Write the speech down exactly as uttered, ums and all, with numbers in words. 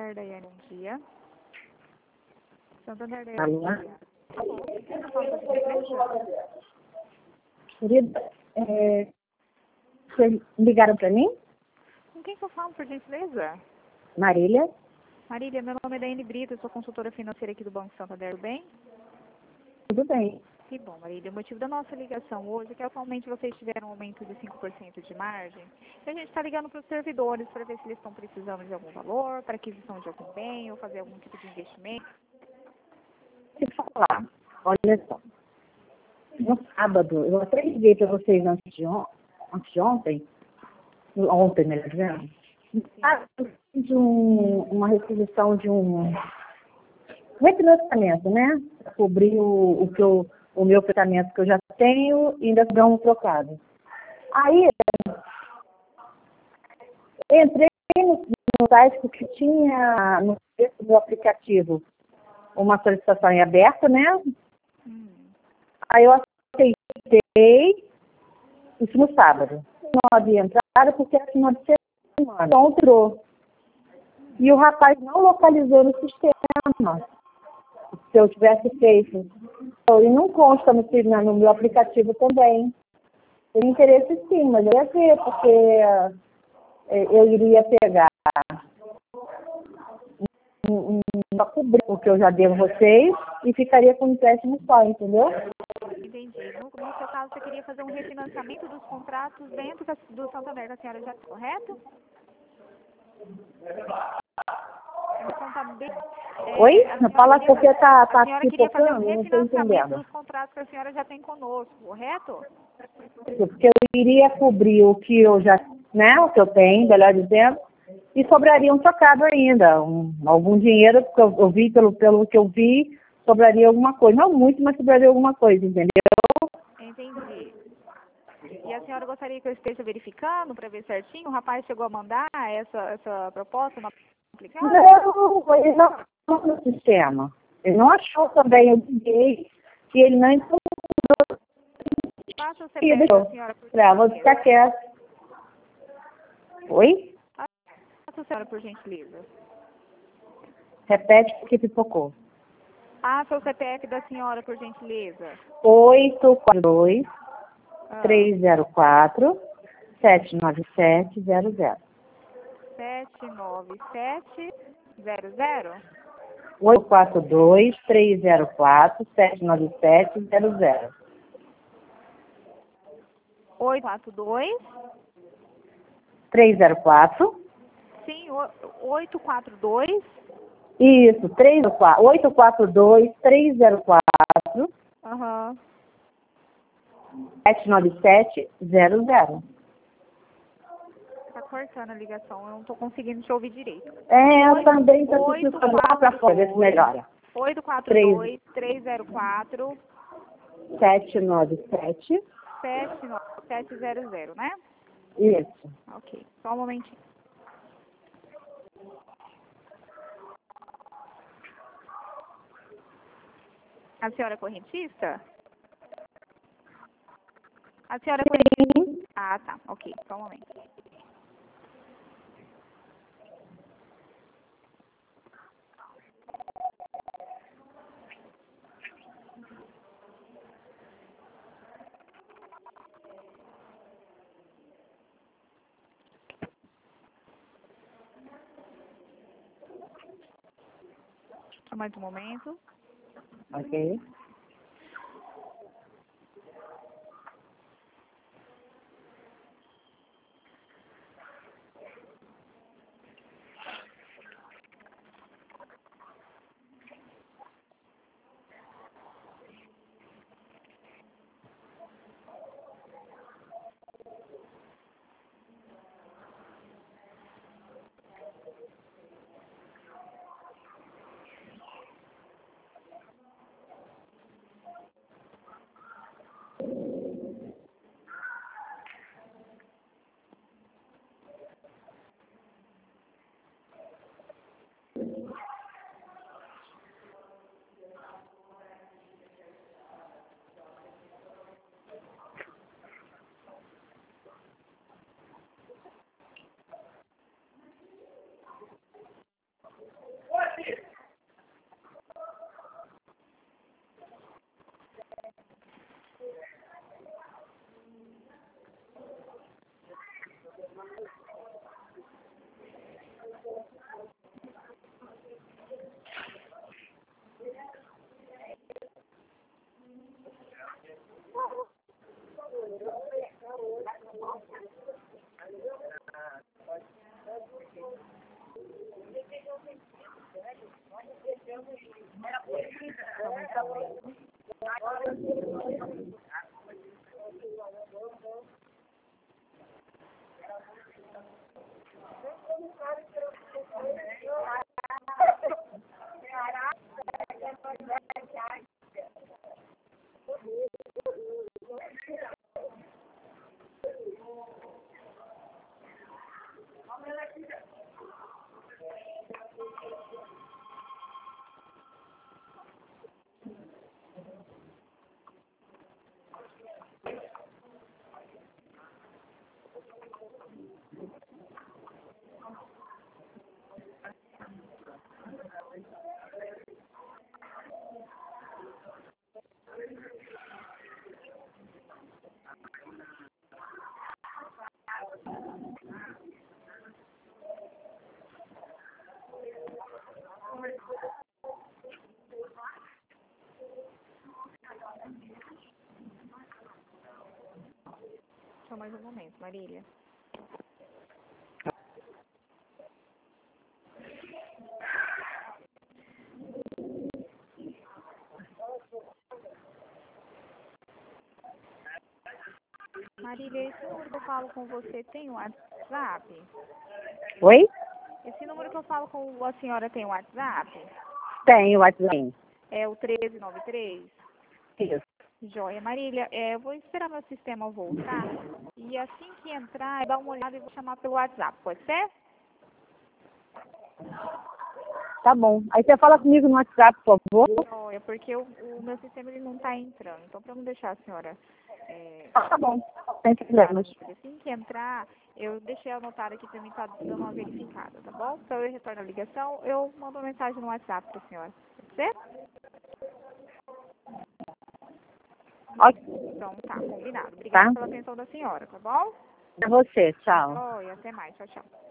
Santander, Daiane, bom dia. Santander, Daiane, Alô? bom dia. Tá bom, quem que eu falo com a gentileza? Querida, é, vocês ligaram para mim? Com quem que eu falo, por gentileza? Marília? Marília, meu nome é Daiane Brito, eu sou consultora financeira aqui do Banco Santander, tudo bem? Tudo bem. Que bom, Marília. O motivo da nossa ligação hoje é que atualmente vocês tiveram um aumento de cinco por cento de margem. E a gente está ligando para os servidores para ver se eles estão precisando de algum valor, para aquisição de algum bem ou fazer algum tipo de investimento. Deixa eu falar. Olha só. No sábado, eu até liguei para vocês antes de, on antes de ontem, ontem, melhor dizendo, ah, de um, uma requisição de um refinanciamento, né? Para cobrir o, o, que eu, o meu tratamento que eu já tenho e ainda dar um trocado. Aí, entrei no, no site porque tinha no texto do aplicativo uma solicitação em aberto, né? Hum. Aí eu aceitei isso no sábado. Não havia entrado porque era final de semana. Então entrou. E o rapaz não localizou no sistema. Se eu tivesse feito. E não consta no, no meu aplicativo também. Tem interesse sim, mas eu ia ver, porque é, eu iria pegar um, um, para cobrir o que eu já devo a vocês e ficaria com um empréstimo só, entendeu? Entendi. No, no seu caso, você queria fazer um refinanciamento dos contratos dentro da, do Santander da senhora já, correto? Não conta bem. É, Oi? a Não senhora fala queria, porque tá, a tá senhora queria fazer um pipocando, não estou refinanciamento entendendo. dos contratos que a senhora já tem conosco, correto? Porque eu iria cobrir o que eu já, né, o que eu tenho, melhor dizendo, e sobraria um trocado ainda, um, algum dinheiro, porque eu, eu vi, pelo, pelo que eu vi, sobraria alguma coisa. Não muito, mas sobraria alguma coisa, entendeu? Entendi. E a senhora gostaria que eu esteja verificando para ver certinho? O rapaz chegou a mandar essa, essa proposta no aplicativo? Não, ele não achou no sistema. Ele não achou também, eu liguei, e ele não encontrou. Passa o C P F da senhora, por Ah, vou ficar gentileza. quieto. Oi? Passa a senhora, por gentileza. Repete porque pipocou. Passa o C P F da senhora, por gentileza. oito quatro dois, Ah, três zero quatro, sete nove sete zero zero. sete nove sete zero zero. oito quatro dois, três zero quatro, sete nove sete zero zero. oito quatro dois. três zero quatro. Sim, oito quatro dois. Isso, oito quatro dois, três zero quatro, Aham. sete nove sete zero zero. Tá cortando a ligação, eu não tô conseguindo te ouvir direito. É, eu Oito- também estou oito precisando lá para fora, ver se melhora. oito quatro dois, três zero quatro, sete nove sete. sete nove sete zero zero, né? Isso. Ok, só um momentinho. A senhora é correntista? A senhora é correntista? Ah, tá, ok, só um momento. Só mais um momento. Ok. Só mais um momento. Só mais um momento, Marília. Marília, esse número que eu falo com você tem WhatsApp? Oi? Esse número que eu falo com a senhora tem WhatsApp? Tenho WhatsApp. É o treze noventa e três? Isso. Joia. Marília, é, eu vou esperar meu sistema voltar e assim que entrar, eu dar uma olhada e vou chamar pelo WhatsApp, pode ser? Tá bom. Aí você fala comigo no WhatsApp, por favor. Joia, porque o, o meu sistema ele não está entrando. Então, para não deixar a senhora... É, Tá bom. Sem problemas. assim que entrar, eu deixei anotado aqui para mim estar dando uma verificada, tá bom? Então, eu retorno a ligação, eu mando uma mensagem no WhatsApp para a senhora. Pode ser? Ok. Então, tá, combinado. Obrigada Tá. pela atenção da senhora, tá bom? É você. Tchau. Joia, até mais. Tchau, tchau.